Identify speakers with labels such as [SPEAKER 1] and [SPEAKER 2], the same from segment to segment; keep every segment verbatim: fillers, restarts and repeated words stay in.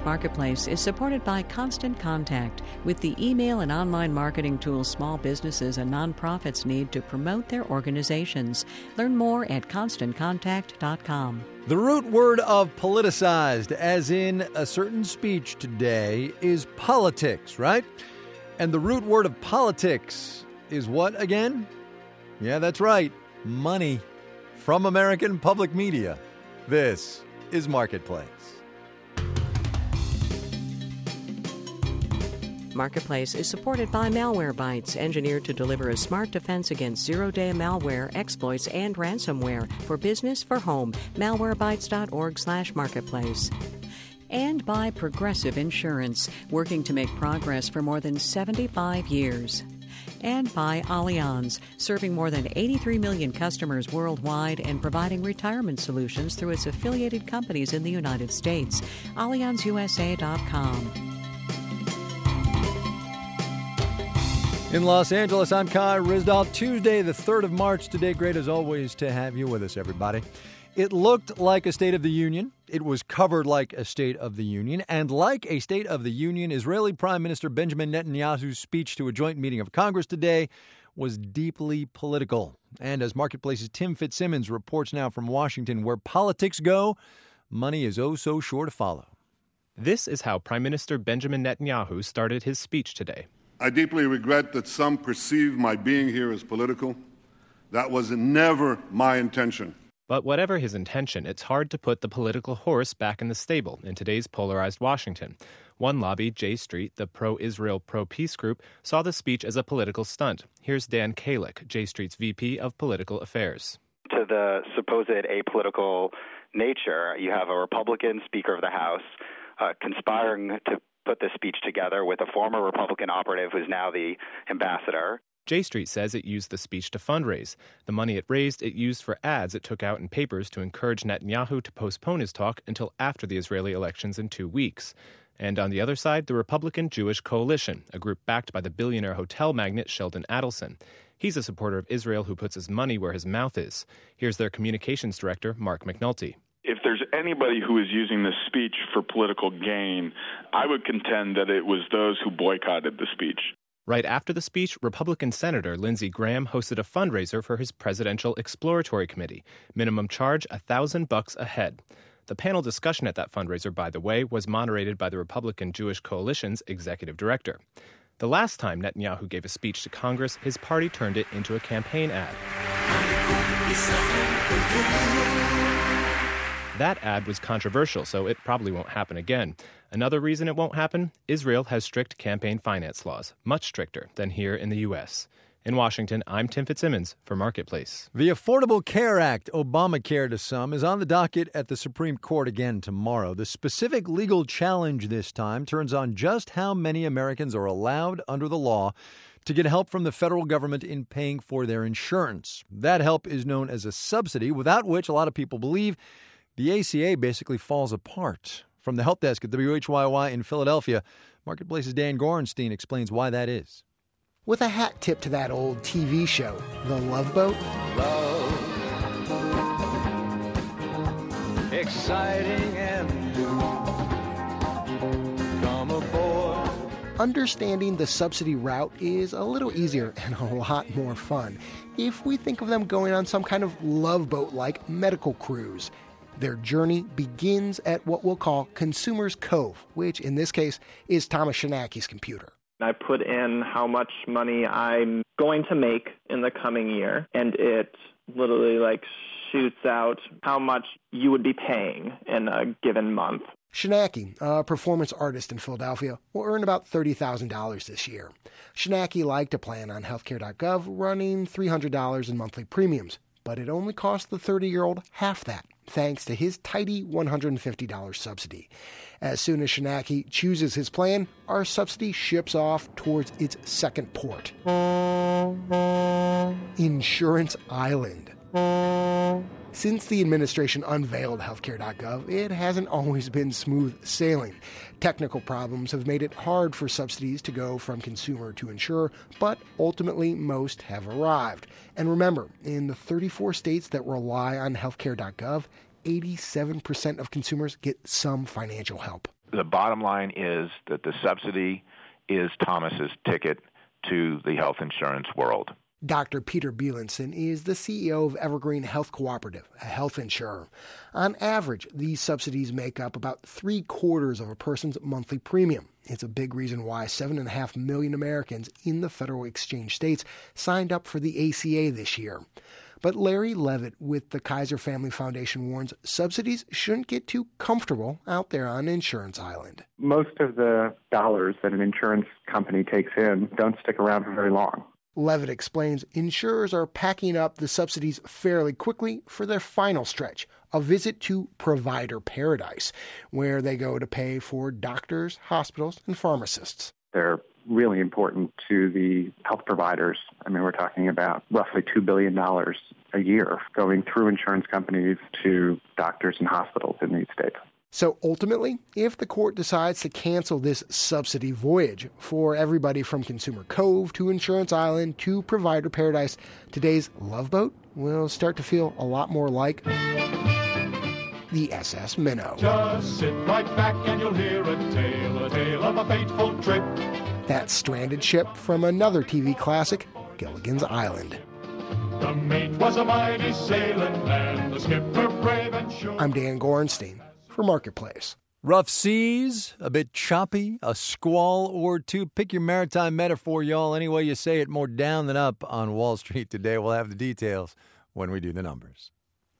[SPEAKER 1] Marketplace is supported by Constant Contact, with the email and online marketing tools small businesses and nonprofits need to promote their organizations. Learn more at constant contact dot com.
[SPEAKER 2] The root word of politicized, as in a certain speech today, is politics, right? And the root word of politics is what again? Yeah, that's right. Money. From American Public Media, this is Marketplace.
[SPEAKER 1] Marketplace is supported by Malwarebytes, engineered to deliver a smart defense against zero-day malware, exploits, and ransomware for business, for home. malwarebytes dot org slash marketplace. And by Progressive Insurance, working to make progress for more than seventy-five years. And by Allianz, serving more than eighty-three million customers worldwide and providing retirement solutions through its affiliated companies in the United States. Allianz U S A dot com.
[SPEAKER 2] In Los Angeles, I'm Kai Ryssdal. Tuesday, the third of March. Today, great as always to have you with us, everybody. It looked like a State of the Union. It was covered like a State of the Union. And like a State of the Union, Israeli Prime Minister Benjamin Netanyahu's speech to a joint meeting of Congress today was deeply political. And as Marketplace's Tim Fitzsimmons reports now from Washington, where politics go, money is oh so sure to follow.
[SPEAKER 3] This is how Prime Minister Benjamin Netanyahu started his speech today.
[SPEAKER 4] I deeply regret that some perceive my being here as political. That was never my intention.
[SPEAKER 3] But whatever his intention, it's hard to put the political horse back in the stable in today's polarized Washington. One lobby, J Street, the pro-Israel, pro-peace group, saw the speech as a political stunt. Here's Dan Kalick, J Street's V P of Political Affairs.
[SPEAKER 5] To the supposed apolitical nature, you have a Republican Speaker of the House uh, conspiring to put this speech together with a former Republican operative who's now the ambassador.
[SPEAKER 3] J Street says it used the speech to fundraise. The money it raised, it used for ads it took out in papers to encourage Netanyahu to postpone his talk until after the Israeli elections in two weeks. And on the other side, the Republican Jewish Coalition, a group backed by the billionaire hotel magnate Sheldon Adelson. He's a supporter of Israel who puts his money where his mouth is. Here's their communications director, Mark McNulty.
[SPEAKER 6] If there's anybody who is using this speech for political gain, I would contend that it was those who boycotted the speech.
[SPEAKER 3] Right after the speech, Republican Senator Lindsey Graham hosted a fundraiser for his Presidential Exploratory Committee. Minimum charge, a thousand bucks a head. The panel discussion at that fundraiser, by the way, was moderated by the Republican Jewish Coalition's executive director. The last time Netanyahu gave a speech to Congress, his party turned it into a campaign ad. That ad was controversial, so it probably won't happen again. Another reason it won't happen? Israel has strict campaign finance laws, much stricter than here in the U S. In Washington, I'm Tim Fitzsimmons for Marketplace.
[SPEAKER 2] The Affordable Care Act, Obamacare to some, is on the docket at the Supreme Court again tomorrow. The specific legal challenge this time turns on just how many Americans are allowed under the law to get help from the federal government in paying for their insurance. That help is known as a subsidy, without which a lot of people believe the A C A basically falls apart. From the help desk at W H Y Y in Philadelphia, Marketplace's Dan Gorenstein explains why that is.
[SPEAKER 7] With a hat tip to that old T V show, The Love Boat.
[SPEAKER 8] Love. Exciting and new. Come aboard.
[SPEAKER 7] Understanding the subsidy route is a little easier and a lot more fun if we think of them going on some kind of love boat-like medical cruise. Their journey begins at what we'll call Consumers Cove, which in this case is Thomas Shanacky's computer.
[SPEAKER 9] I put in how much money I'm going to make in the coming year, and it literally like shoots out how much you would be paying in a given month.
[SPEAKER 7] Shanacky, a performance artist in Philadelphia, will earn about thirty thousand dollars this year. Shanacky liked a plan on healthcare dot gov running three hundred dollars in monthly premiums, but it only cost the thirty-year-old half that, thanks to his tidy one hundred fifty dollars subsidy. As soon as Shanacky chooses his plan, our subsidy ships off towards its second port. Insurance Island. Since the administration unveiled healthcare dot gov, it hasn't always been smooth sailing. Technical problems have made it hard for subsidies to go from consumer to insurer, but ultimately most have arrived. And remember, in the thirty-four states that rely on healthcare dot gov, eighty-seven percent of consumers get some financial help.
[SPEAKER 10] The bottom line is that the subsidy is Thomas's ticket to the health insurance world.
[SPEAKER 7] Doctor Peter Bielenson is the C E O of Evergreen Health Cooperative, a health insurer. On average, these subsidies make up about three quarters of a person's monthly premium. It's a big reason why seven and a half million Americans in the federal exchange states signed up for the A C A this year. But Larry Levitt with the Kaiser Family Foundation warns subsidies shouldn't get too comfortable out there on Insurance Island.
[SPEAKER 11] Most of the dollars that an insurance company takes in don't stick around for very long.
[SPEAKER 7] Levitt explains insurers are packing up the subsidies fairly quickly for their final stretch, a visit to provider paradise, where they go to pay for doctors, hospitals, and pharmacists.
[SPEAKER 11] They're really important to the health providers. I mean, we're talking about roughly two billion dollars a year going through insurance companies to doctors and hospitals in these states.
[SPEAKER 7] So ultimately, if the court decides to cancel this subsidy voyage for everybody from Consumer Cove to Insurance Island to Provider Paradise, today's Love Boat will start to feel a lot more like the S S Minnow.
[SPEAKER 8] Just sit right back and you'll hear a tale, a tale of a fateful trip.
[SPEAKER 7] That stranded ship from another T V classic, Gilligan's Island.
[SPEAKER 8] The mate was a mighty sailing man, the skipper brave and sure.
[SPEAKER 7] I'm Dan Gorenstein for Marketplace.
[SPEAKER 2] Rough seas, a bit choppy, a squall or two. Pick your maritime metaphor, y'all. Any way you say it, more down than up on Wall Street today. We'll have the details when we do the numbers.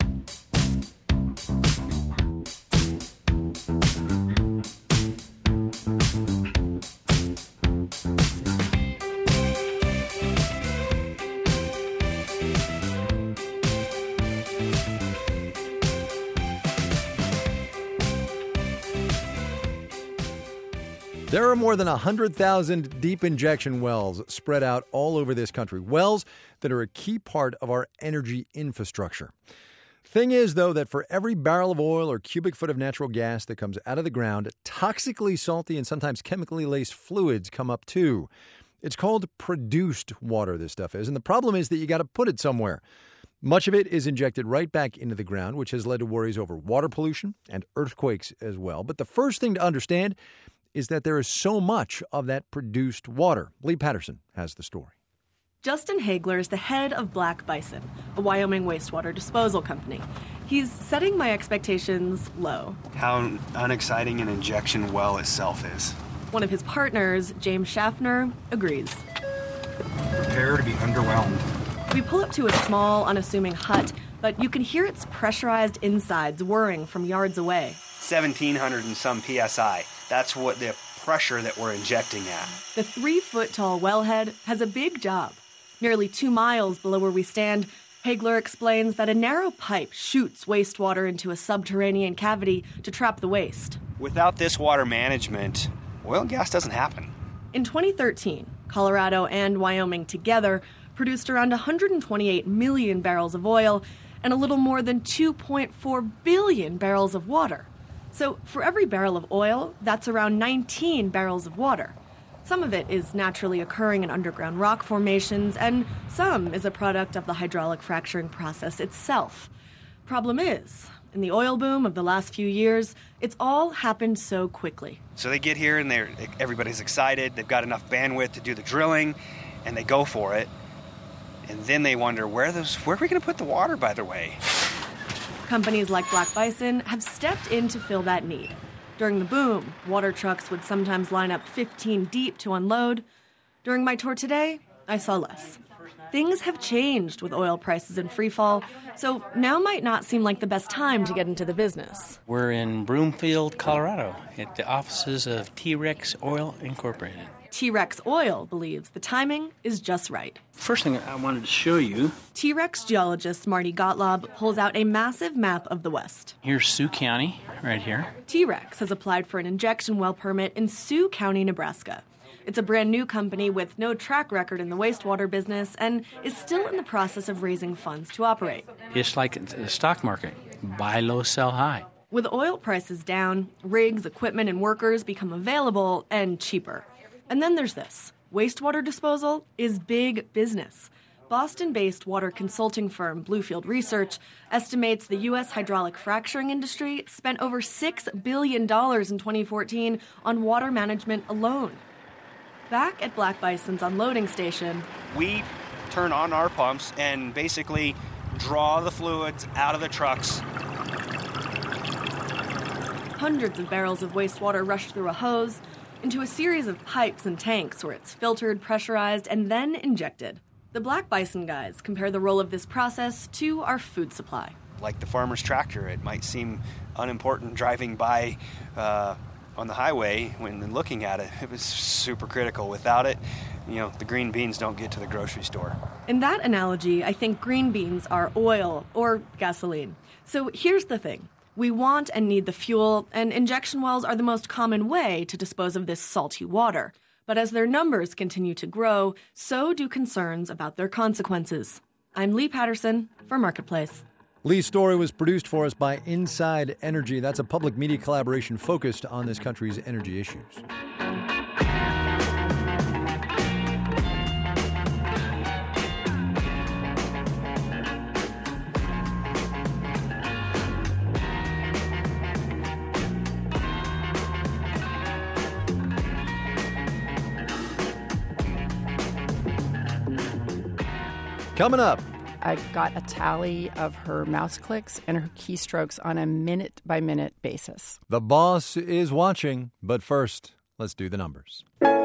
[SPEAKER 2] There are more than one hundred thousand deep injection wells spread out all over this country, wells that are a key part of our energy infrastructure. Thing is, though, that for every barrel of oil or cubic foot of natural gas that comes out of the ground, toxically salty and sometimes chemically laced fluids come up too. It's called produced water, this stuff is, and the problem is that you got to put it somewhere. Much of it is injected right back into the ground, which has led to worries over water pollution and earthquakes as well. But the first thing to understand is that there is so much of that produced water. Lee Patterson has the story.
[SPEAKER 12] Justin Hagler is the head of Black Bison, a Wyoming wastewater disposal company. He's setting my expectations low.
[SPEAKER 13] How unexciting an injection well itself is.
[SPEAKER 12] One of his partners, James Schaffner, agrees.
[SPEAKER 13] Prepare to be underwhelmed.
[SPEAKER 12] We pull up to a small, unassuming hut, but you can hear its pressurized insides whirring from yards away.
[SPEAKER 13] seventeen hundred and some P S I. That's what the pressure that we're injecting at.
[SPEAKER 12] The three-foot-tall wellhead has a big job. Nearly two miles below where we stand, Hagler explains that a narrow pipe shoots wastewater into a subterranean cavity to trap the waste.
[SPEAKER 13] Without this water management, oil and gas doesn't happen.
[SPEAKER 12] In twenty thirteen, Colorado and Wyoming together produced around one hundred twenty-eight million barrels of oil and a little more than two point four billion barrels of water. So for every barrel of oil, that's around nineteen barrels of water. Some of it is naturally occurring in underground rock formations, and some is a product of the hydraulic fracturing process itself. Problem is, in the oil boom of the last few years, it's all happened so quickly.
[SPEAKER 13] So they get here and they're everybody's excited, they've got enough bandwidth to do the drilling, and they go for it. And then they wonder, where, those, where are we going to put the water, by the way?
[SPEAKER 12] Companies like Black Bison have stepped in to fill that need. During the boom, water trucks would sometimes line up fifteen deep to unload. During my tour today, I saw less. Things have changed with oil prices in freefall, so now might not seem like the best time to get into the business.
[SPEAKER 14] We're in Broomfield, Colorado, at the offices of T-Rex Oil Incorporated.
[SPEAKER 12] T-Rex Oil believes the timing is just right.
[SPEAKER 14] First thing I wanted to show you.
[SPEAKER 12] T-Rex geologist Marty Gottlob pulls out a massive map of the West.
[SPEAKER 14] Here's Sioux County, right here.
[SPEAKER 12] T-Rex has applied for an injection well permit in Sioux County, Nebraska. It's a brand new company with no track record in the wastewater business and is still in the process of raising funds to operate.
[SPEAKER 14] It's like the stock market. Buy low, sell high.
[SPEAKER 12] With oil prices down, rigs, equipment, and workers become available and cheaper. And then there's this. Wastewater disposal is big business. Boston-based water consulting firm Bluefield Research estimates the U S hydraulic fracturing industry spent over six billion dollars in twenty fourteen on water management alone. Back at Black Bison's unloading station,
[SPEAKER 13] we turn on our pumps and basically draw the fluids out of the trucks.
[SPEAKER 12] Hundreds of barrels of wastewater rush through a hose into a series of pipes and tanks where it's filtered, pressurized, and then injected. The Black Bison guys compare the role of this process to our food supply.
[SPEAKER 13] Like the farmer's tractor, it might seem unimportant driving by uh, on the highway when looking at it. It was super critical. Without it, you know, the green beans don't get to the grocery store.
[SPEAKER 12] In that analogy, I think green beans are oil or gasoline. So here's the thing. We want and need the fuel, and injection wells are the most common way to dispose of this salty water. But as their numbers continue to grow, so do concerns about their consequences. I'm Lee Patterson for Marketplace.
[SPEAKER 2] Lee's story was produced for us by Inside Energy. That's a public media collaboration focused on this country's energy issues. Coming up.
[SPEAKER 15] I got a tally of her mouse clicks and her keystrokes on a minute-by-minute basis.
[SPEAKER 2] The boss is watching, but first, let's do the numbers.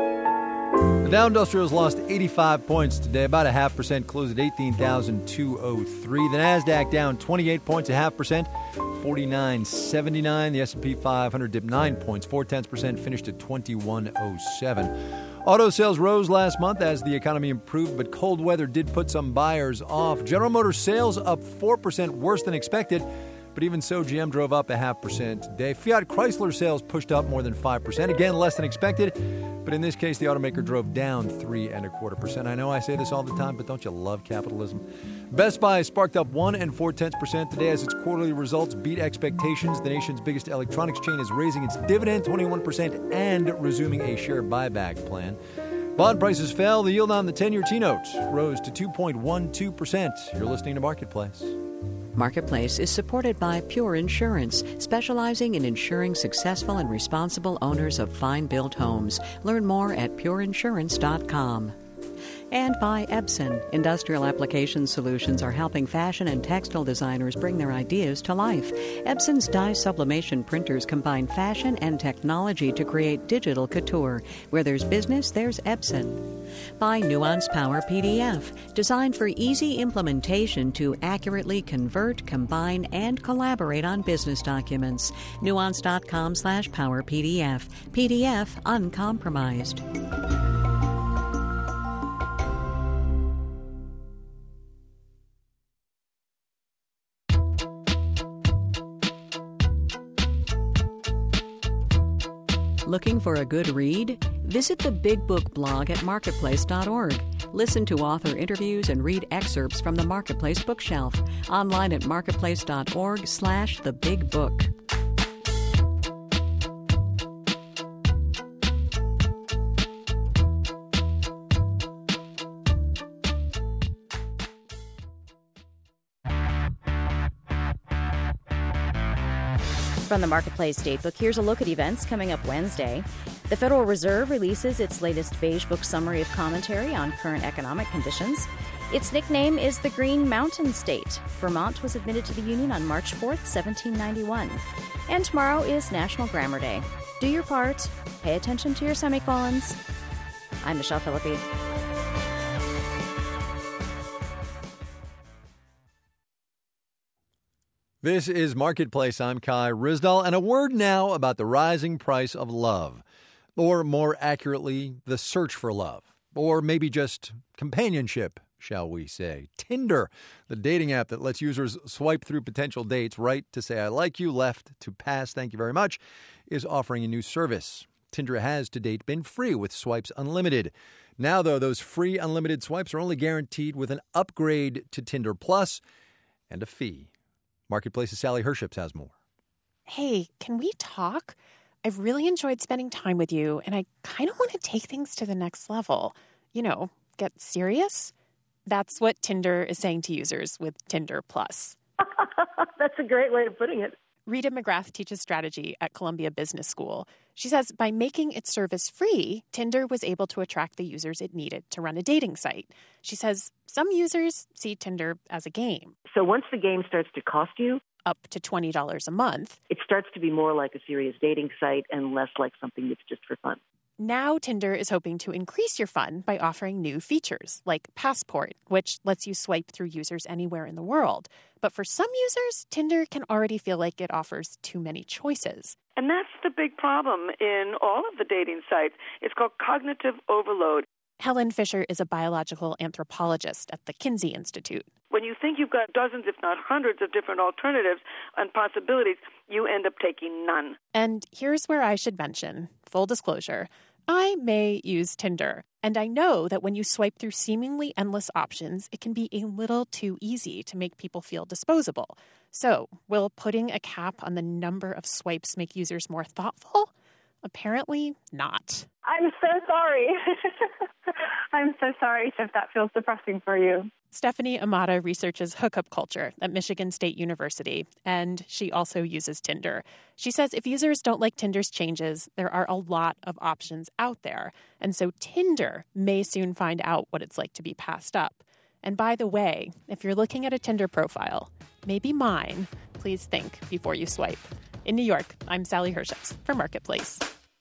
[SPEAKER 2] The Dow Industrials lost eighty-five points today, about a half percent, closed at eighteen thousand two hundred three. The NASDAQ down twenty-eight points, a half percent, forty-nine seventy-nine. The S and P five hundred dipped nine points, four-tenths percent, finished at twenty-one oh seven. Auto sales rose last month as the economy improved, but cold weather did put some buyers off. General Motors sales up four percent, worse than expected, but even so, G M drove up a half percent today. Fiat Chrysler sales pushed up more than five percent, again less than expected, but in this case, the automaker drove down three and a quarter percent. I know I say this all the time, but don't you love capitalism? Best Buy sparked up one and four tenths percent today as its quarterly results beat expectations. The nation's biggest electronics chain is raising its dividend twenty-one percent and resuming a share buyback plan. Bond prices fell. The yield on the ten-year T-note rose to two point one two percent. You're listening to Marketplace.
[SPEAKER 1] Marketplace is supported by Pure Insurance, specializing in insuring successful and responsible owners of fine-built homes. Learn more at pure insurance dot com. And by Epson. Industrial application solutions are helping fashion and textile designers bring their ideas to life. Epson's dye sublimation printers combine fashion and technology to create digital couture. Where there's business, there's Epson. By Nuance Power P D F, designed for easy implementation to accurately convert, combine, and collaborate on business documents. nuance dot com slash power P D F. P D F uncompromised. Looking for a good read? Visit the Big Book blog at marketplace dot org. Listen to author interviews and read excerpts from the Marketplace bookshelf. Online at marketplace dot org slash the big book.
[SPEAKER 16] From the Marketplace Datebook, here's a look at events coming up Wednesday. The Federal Reserve releases its latest Beige Book summary of commentary on current economic conditions. Its nickname is the Green Mountain State. Vermont was admitted to the Union on March fourth, seventeen ninety-one. And tomorrow is National Grammar Day. Do your part. Pay attention to your semicolons. I'm Michelle Philippi.
[SPEAKER 2] This is Marketplace. I'm Kai Ryssdal, and a word now about the rising price of love, or more accurately, the search for love, or maybe just companionship, shall we say. Tinder, the dating app that lets users swipe through potential dates, right to say I like you, left to pass thank you very much, is offering a new service. Tinder has to date been free with Swipes Unlimited. Now, though, those free unlimited swipes are only guaranteed with an upgrade to Tinder Plus and a fee. Marketplace's Sally Herships has more.
[SPEAKER 17] Hey, can we talk? I've really enjoyed spending time with you, and I kind of want to take things to the next level. You know, get serious. That's what Tinder is saying to users with Tinder Plus.
[SPEAKER 18] That's a great way of putting it.
[SPEAKER 17] Rita McGrath teaches strategy at Columbia Business School. She says by making its service free, Tinder was able to attract the users it needed to run a dating site. She says some users see Tinder as a game.
[SPEAKER 18] So once the game starts to cost you
[SPEAKER 17] up to twenty dollars a month,
[SPEAKER 18] it starts to be more like a serious dating site and less like something that's just for fun.
[SPEAKER 17] Now Tinder is hoping to increase your fun by offering new features, like Passport, which lets you swipe through users anywhere in the world. But for some users, Tinder can already feel like it offers too many choices.
[SPEAKER 19] And that's the big problem in all of the dating sites. It's called cognitive overload.
[SPEAKER 17] Helen Fisher is a biological anthropologist at the Kinsey Institute.
[SPEAKER 19] When you think you've got dozens, if not hundreds, of different alternatives and possibilities, you end up taking none.
[SPEAKER 17] And here's where I should mention, full disclosure, I may use Tinder. And I know that when you swipe through seemingly endless options, it can be a little too easy to make people feel disposable. So, will putting a cap on the number of swipes make users more thoughtful? Apparently not.
[SPEAKER 20] I'm so sorry. I'm so sorry if that feels depressing for you.
[SPEAKER 17] Stephanie Amata researches hookup culture at Michigan State University, and she also uses Tinder. She says if users don't like Tinder's changes, there are a lot of options out there. And so Tinder may soon find out what it's like to be passed up. And by the way, if you're looking at a Tinder profile, maybe mine, please think before you swipe. In New York, I'm Sally Herships for Marketplace.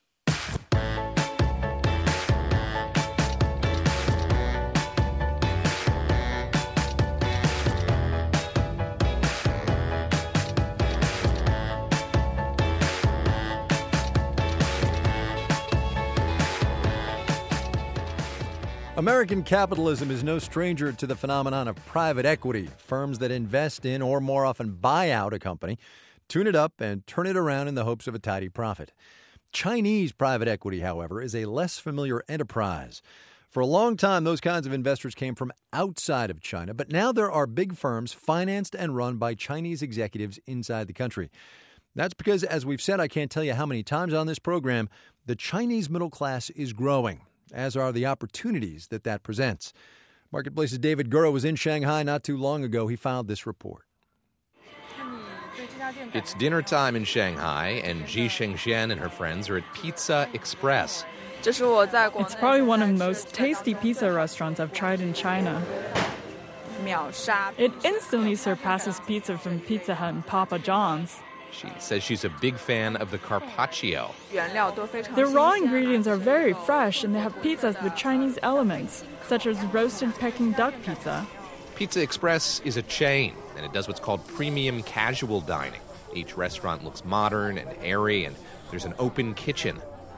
[SPEAKER 2] American capitalism is no stranger to the phenomenon of private equity. Firms that invest in or more often buy out a company, tune it up, and turn it around in the hopes of a tidy profit. Chinese private equity, however, is a less familiar enterprise. For a long time, those kinds of investors came from outside of China, but now there are big firms financed and run by Chinese executives inside the country. That's because, as we've said, I can't tell you how many times on this program, the Chinese middle class is growing, as are the opportunities that that presents. Marketplace's David Gura was in Shanghai not too long ago. He filed this report.
[SPEAKER 21] It's dinner time in Shanghai, and Ji Shengxian and her friends are at Pizza Express.
[SPEAKER 22] It's probably one of the most tasty pizza restaurants I've tried in China. It instantly surpasses pizza from Pizza Hut and Papa John's.
[SPEAKER 21] She says she's a big fan of the carpaccio.
[SPEAKER 22] Their raw ingredients are very fresh, and they have pizzas with Chinese elements, such as roasted Peking duck pizza.
[SPEAKER 21] Pizza Express is a chain, and it does what's called premium casual dining. Each restaurant looks modern and airy, and there's an open kitchen.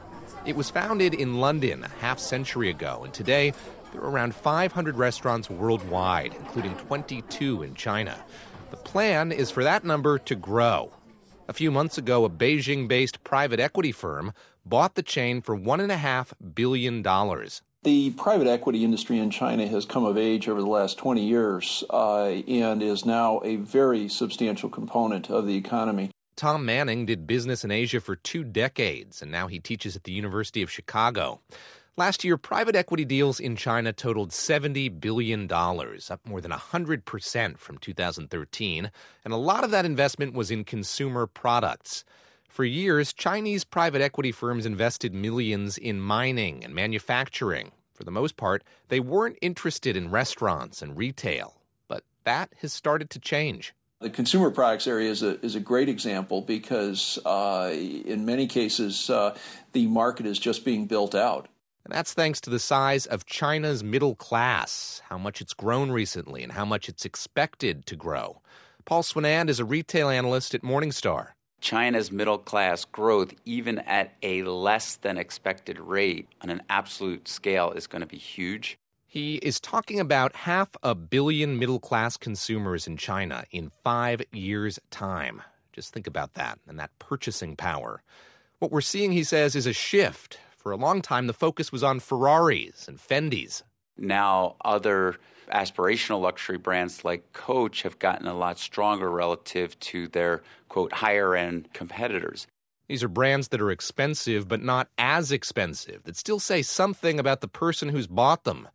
[SPEAKER 21] It was founded in London a half century ago, and today there are around five hundred restaurants worldwide, including twenty-two in China. The plan is for that number to grow. A few months ago, a Beijing-based private equity firm bought the chain for one point five billion dollars.
[SPEAKER 23] The private equity industry in China has come of age over the last twenty years uh, and is now a very substantial component of the economy.
[SPEAKER 21] Tom Manning did business in Asia for two decades, and now he teaches at the University of Chicago. Last year, private equity deals in China totaled seventy billion dollars, up more than one hundred percent from two thousand thirteen, and a lot of that investment was in consumer products. For years, Chinese private equity firms invested millions in mining and manufacturing. For the most part, they weren't interested in restaurants and retail, but that has started to change.
[SPEAKER 23] The consumer products area is a, is a great example because uh, in many cases, uh, the market is just being built out.
[SPEAKER 21] And that's thanks to the size of China's middle class, how much it's grown recently and how much it's expected to grow. Paul Swinand is a retail analyst at Morningstar.
[SPEAKER 24] China's middle class growth, even at a less than expected rate on an absolute scale, is going to be huge.
[SPEAKER 21] He is talking about half a billion middle class consumers in China in five years' time. Just think about that and that purchasing power. What we're seeing, he says, is a shift. For a long time, the focus was on Ferraris and Fendis.
[SPEAKER 24] Now, other aspirational luxury brands like Coach have gotten a lot stronger relative to their, quote, higher-end competitors.
[SPEAKER 21] These are brands that are expensive, but not as expensive, that still say something about the person who's bought them.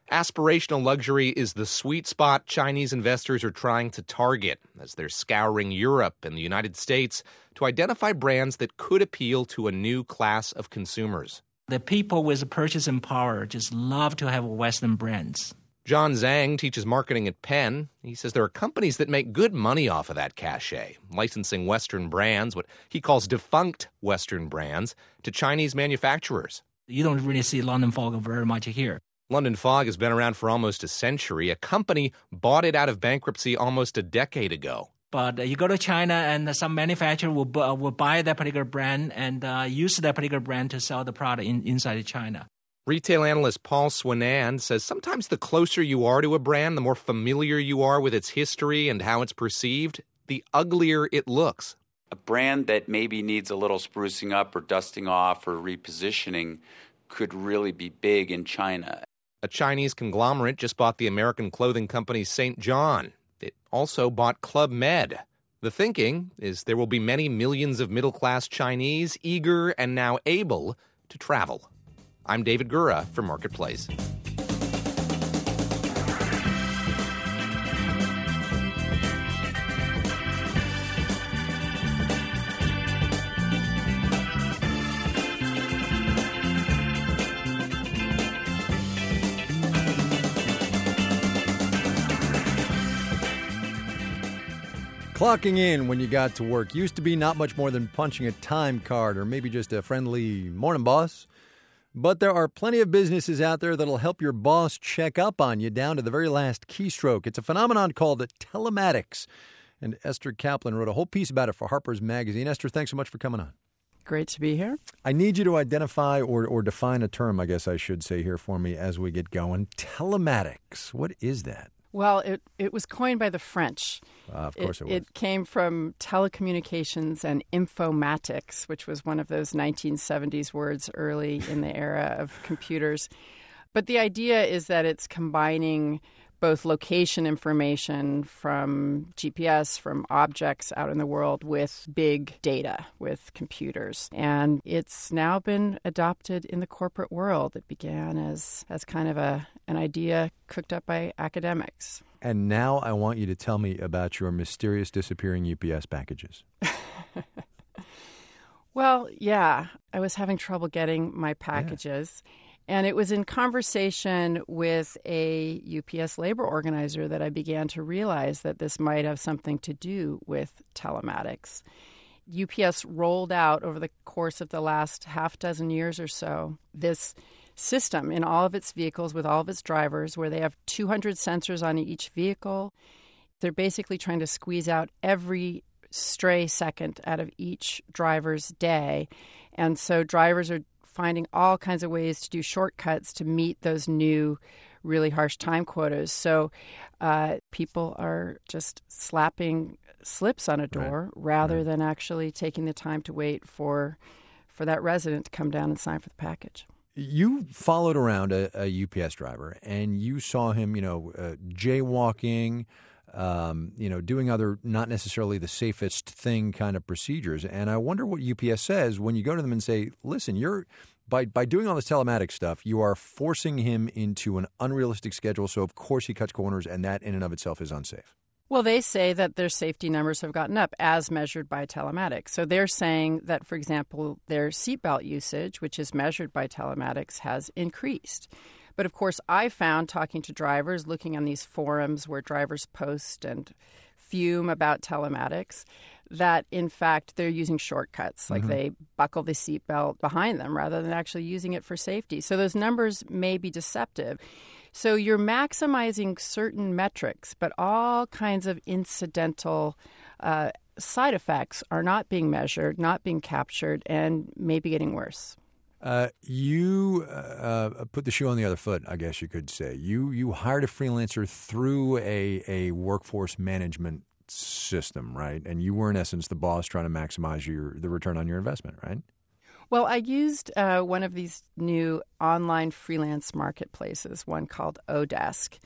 [SPEAKER 21] Aspirational luxury is the sweet spot Chinese investors are trying to target as they're scouring Europe and the United States to identify brands that could appeal to a new class of consumers.
[SPEAKER 3] The people with purchasing power just love to have Western brands.
[SPEAKER 21] John Zhang teaches marketing at Penn. He says there are companies that make good money off of that cachet, licensing Western brands, what he calls defunct Western brands, to Chinese manufacturers.
[SPEAKER 3] You don't really see London Fog very much here.
[SPEAKER 21] London Fog has been around for almost a century. A company bought it out of bankruptcy almost a decade ago.
[SPEAKER 3] But uh, you go to China and some manufacturer will, uh, will buy that particular brand and uh, use that particular brand to sell the product in, inside China.
[SPEAKER 21] Retail analyst Paul Swinan says sometimes the closer you are to a brand, the more familiar you are with its history and how it's perceived, the uglier it looks.
[SPEAKER 24] A brand that maybe needs a little sprucing up or dusting off or repositioning could really be big in China.
[SPEAKER 21] A Chinese conglomerate just bought the American clothing company Saint John. It also bought Club Med. The thinking is there will be many millions of middle-class Chinese eager and now able to travel. I'm David Gura for Marketplace.
[SPEAKER 2] Clocking in when you got to work used to be not much more than punching a time card or maybe just a friendly morning boss. But there are plenty of businesses out there that'll help your boss check up on you down to the very last keystroke. It's a phenomenon called telematics. And Esther Kaplan wrote a whole piece about it for Harper's Magazine. Esther, thanks so much for coming on.
[SPEAKER 15] Great to be here.
[SPEAKER 2] I need you to identify or, or define a term, I guess I should say here for me as we get going. Telematics. What is that?
[SPEAKER 15] Well, it, it was coined by the French.
[SPEAKER 2] Uh, of course it, it was.
[SPEAKER 15] It came from telecommunications and informatics, which was one of those nineteen seventies words early in the era of computers. But the idea is that it's combining both location information from G P S, from objects out in the world, with big data, with computers. And it's now been adopted in the corporate world. It began as, as kind of a an idea cooked up by academics.
[SPEAKER 2] And now I want you to tell me about your mysterious disappearing U P S packages.
[SPEAKER 15] Well, yeah, I was having trouble getting my packages. Yeah. And it was in conversation with a U P S labor organizer that I began to realize that this might have something to do with telematics. U P S rolled out over the course of the last half dozen years or so this system in all of its vehicles with all of its drivers where they have two hundred sensors on each vehicle. They're basically trying to squeeze out every stray second out of each driver's day. And so drivers are finding all kinds of ways to do shortcuts to meet those new, really harsh time quotas. So uh, people are just slapping slips on a door right. rather right. than actually taking the time to wait for for that resident to come down and sign for the package.
[SPEAKER 2] You followed around a, a U P S driver, and you saw him, you know, uh, jaywalking, um, you know, doing other not necessarily the safest thing kind of procedures. And I wonder what U P S says when you go to them and say, listen, you're by by doing all this telematic stuff, you are forcing him into an unrealistic schedule. So, of course, he cuts corners, and that in and of itself is unsafe.
[SPEAKER 15] Well, they say that their safety numbers have gotten up as measured by telematics. So they're saying that, for example, their seatbelt usage, which is measured by telematics, has increased. But, of course, I found, talking to drivers, looking on these forums where drivers post and fume about telematics, that, in fact, they're using shortcuts. Like mm-hmm. they buckle the seatbelt behind them rather than actually using it for safety. So those numbers may be deceptive. So you're maximizing certain metrics, but all kinds of incidental uh, side effects are not being measured, not being captured, and maybe getting worse.
[SPEAKER 2] Uh, you uh, put the shoe on the other foot, I guess you could say. You you hired a freelancer through a, a workforce management system, right? And you were, in essence, the boss trying to maximize your the return on your investment, right?
[SPEAKER 15] Well, I used uh, one of these new online freelance marketplaces, one called Odesk.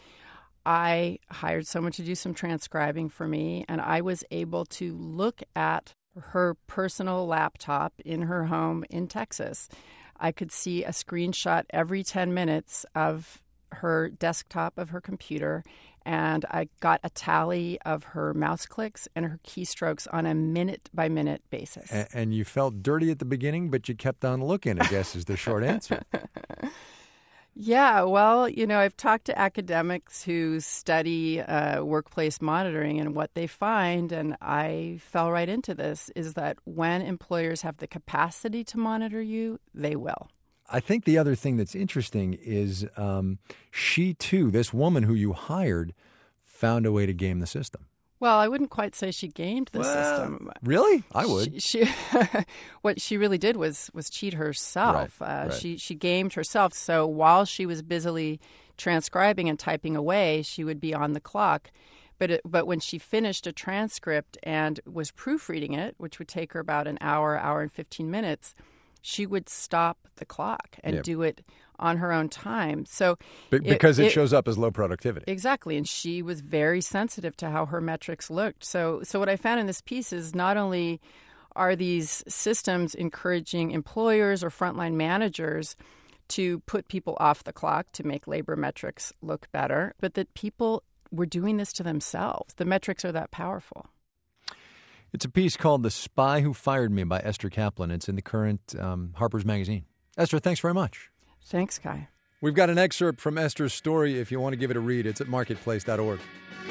[SPEAKER 15] I hired someone to do some transcribing for me, and I was able to look at her personal laptop in her home in Texas. I could see a screenshot every ten minutes of her desktop of her computer, and I got a tally of her mouse clicks and her keystrokes on a minute-by-minute basis.
[SPEAKER 2] And, and you felt dirty at the beginning, but you kept on looking, I guess, is the short answer.
[SPEAKER 15] Yeah, well, you know, I've talked to academics who study uh, workplace monitoring, and what they find, and I fell right into this, is that when employers have the capacity to monitor you, they will.
[SPEAKER 2] I think the other thing that's interesting is um, she, too, this woman who you hired, found a way to game the system.
[SPEAKER 15] Well, I wouldn't quite say she gamed the
[SPEAKER 2] well,
[SPEAKER 15] system.
[SPEAKER 2] Really? I would.
[SPEAKER 15] She, she what she really did was was cheat herself.
[SPEAKER 2] Right,
[SPEAKER 15] uh,
[SPEAKER 2] right.
[SPEAKER 15] She she gamed herself. So while she was busily transcribing and typing away, she would be on the clock. But it, but when she finished a transcript and was proofreading it, which would take her about an hour, hour and fifteen minutes, she would stop the clock and
[SPEAKER 2] Yep.
[SPEAKER 15] do it on her own time. So
[SPEAKER 2] Be- because it, it shows up as low productivity.
[SPEAKER 15] Exactly. And she was very sensitive to how her metrics looked. So so what I found in this piece is not only are these systems encouraging employers or frontline managers to put people off the clock to make labor metrics look better, but that people were doing this to themselves. The metrics are that powerful.
[SPEAKER 2] It's a piece called The Spy Who Fired Me by Esther Kaplan. It's in the current um, Harper's Magazine. Esther, thanks very much.
[SPEAKER 15] Thanks, Kai.
[SPEAKER 2] We've got an excerpt from Esther's story if you want to give it a read. It's at marketplace dot org.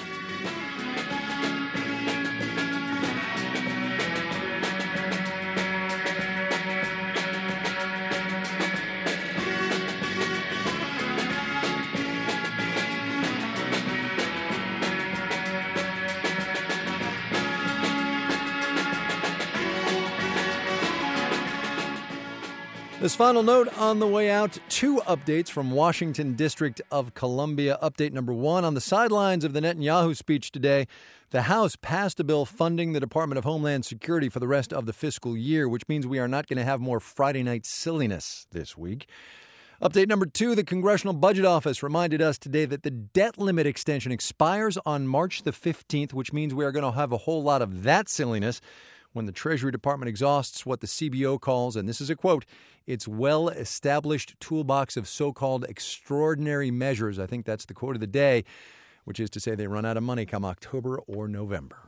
[SPEAKER 2] This final note on the way out, two updates from Washington District of Columbia. Update number one, on the sidelines of the Netanyahu speech today, the House passed a bill funding the Department of Homeland Security for the rest of the fiscal year, which means we are not going to have more Friday night silliness this week. Update number two, the Congressional Budget Office reminded us today that the debt limit extension expires on March the fifteenth, which means we are going to have a whole lot of that silliness when the Treasury Department exhausts what the C B O calls, and this is a quote, its well-established toolbox of so-called extraordinary measures. I think that's the quote of the day, which is to say they run out of money come October or November.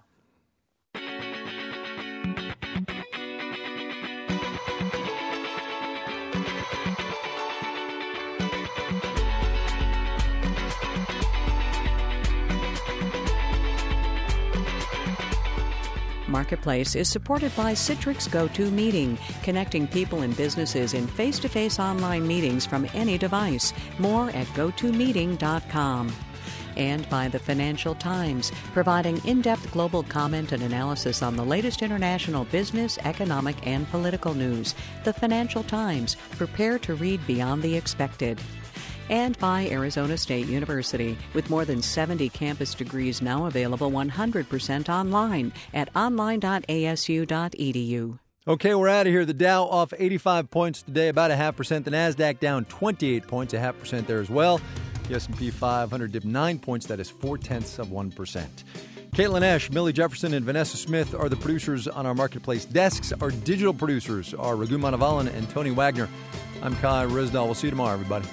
[SPEAKER 1] Marketplace is supported by Citrix GoToMeeting, connecting people and businesses in face-to-face online meetings from any device. More at go to meeting dot com. And by the Financial Times, providing in-depth global comment and analysis on the latest international business, economic, and political news. The Financial Times, prepare to read beyond the expected. And by Arizona State University, with more than seventy campus degrees now available one hundred percent online at online dot a s u dot e d u.
[SPEAKER 2] Okay, we're out of here. The Dow off eighty-five points today, about a half percent. The NASDAQ down twenty-eight points, a half percent there as well. The S and P five hundred dipped nine points, that is four-tenths of one percent. Caitlin Esch, Millie Jefferson, and Vanessa Smith are the producers on our Marketplace desks. Our digital producers are Raghu Manavalan and Tony Wagner. I'm Kai Risdal. We'll see you tomorrow, everybody.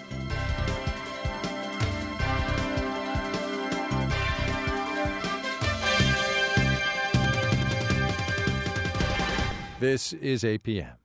[SPEAKER 2] This is A P M.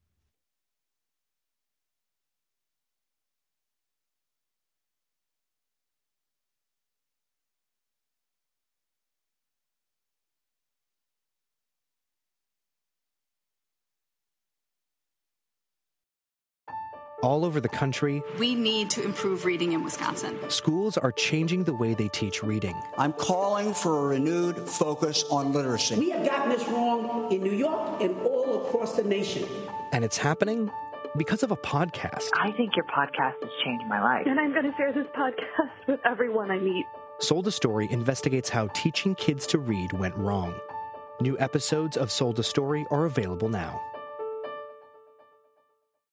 [SPEAKER 4] All over the country,
[SPEAKER 5] we need to improve reading in Wisconsin.
[SPEAKER 4] Schools are changing the way they teach reading.
[SPEAKER 6] I'm calling for a renewed focus on literacy.
[SPEAKER 9] We have gotten this wrong in New York and all across the nation.
[SPEAKER 4] And it's happening because of a podcast.
[SPEAKER 25] I think your podcast has changed my life.
[SPEAKER 20] And I'm going to share this podcast with everyone I meet.
[SPEAKER 4] Sold a Story investigates how teaching kids to read went wrong. New episodes of Sold a Story are available now.